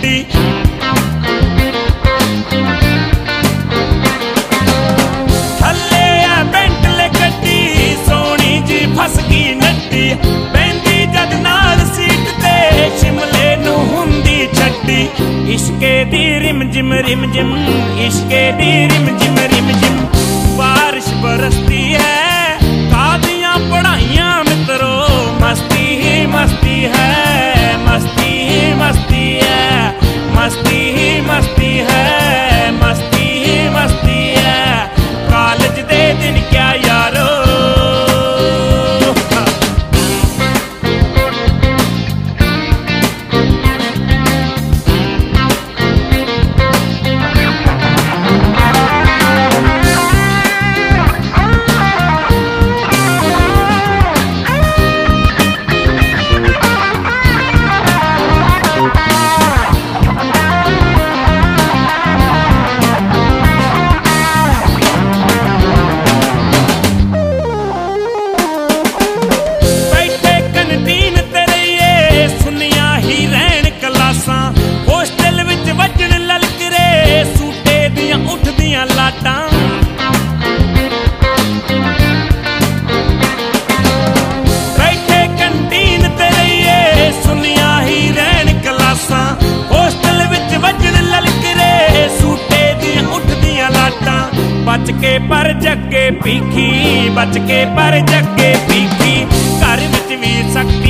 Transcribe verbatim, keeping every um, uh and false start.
ਗੱਡੀ। ਥੱਲੇ ਆ ਬੈਂਟਲੇ ਗੱਡੀ ਸੋਹਣੀ ਜੀ ਫਸ ਗਈ ਨੱਡੀ। ਬਹਿੰਦੀ ਜਦ ਨਾਲ ਸੀਟ ਤੇ ਸ਼ਿਮਲੇ ਨੂੰ ਹੁੰਦੀ ਛੱਡੀ। ਇਸ਼ਕੇ ਦੀ ਰਿਮ ਜਿਮ ਰਿਮ ਜਿਮ ਇਸ਼ਕੇ ਦੀ ਰਿਮ ਜਿਮ ਰਿਮ ਜਿਮ। ਬਾਰਿਸ਼ ਬਰਸਤੀ ਹੈ ਕਾਹਦੀਆਂ ਪੜ੍ਹਾਈਆਂ ਮਿੱਤਰੋ। ਮਸਤੀ ਹੀ ਮਸਤੀ ਹੈ ਮਸਤੀ ਹੀ ਮਸਤੀ ਹੈ ਮਸਤੀ ਹੀ ਮਸਤੀ ਹੈ ਮਸਤੀ ਹੀ ਮਸਤੀ ਹੈ। ਕਾਲਜ ਦੇ ਦਿਨ ਕਿਆ ਯਾਰੋ। ਬੈਠੇ ਕੰਟੀਨ ਤੇ ਰਹੀਏ ਸੁਨੀਆਂ ਹੀ ਰਹਿਣ ਕਲਾਸਾਂ। ਹੋਸਟਲ ਵਿੱਚ ਵੱਜਣ ਲਲਕਰੇ ਸੂਟੇ ਦੀਆਂ ਉੱਠਦੀਆਂ ਲਾਟਾਂ। ਬਚ ਕੇ ਪਰ ਜੱਗੇ ਪੀਖੀ ਬਚ ਕੇ ਪਰ ਜੱਗੇ ਪੀਖੀ। ਘਰ ਵਿੱਚ ਵੀ ਸਕੇ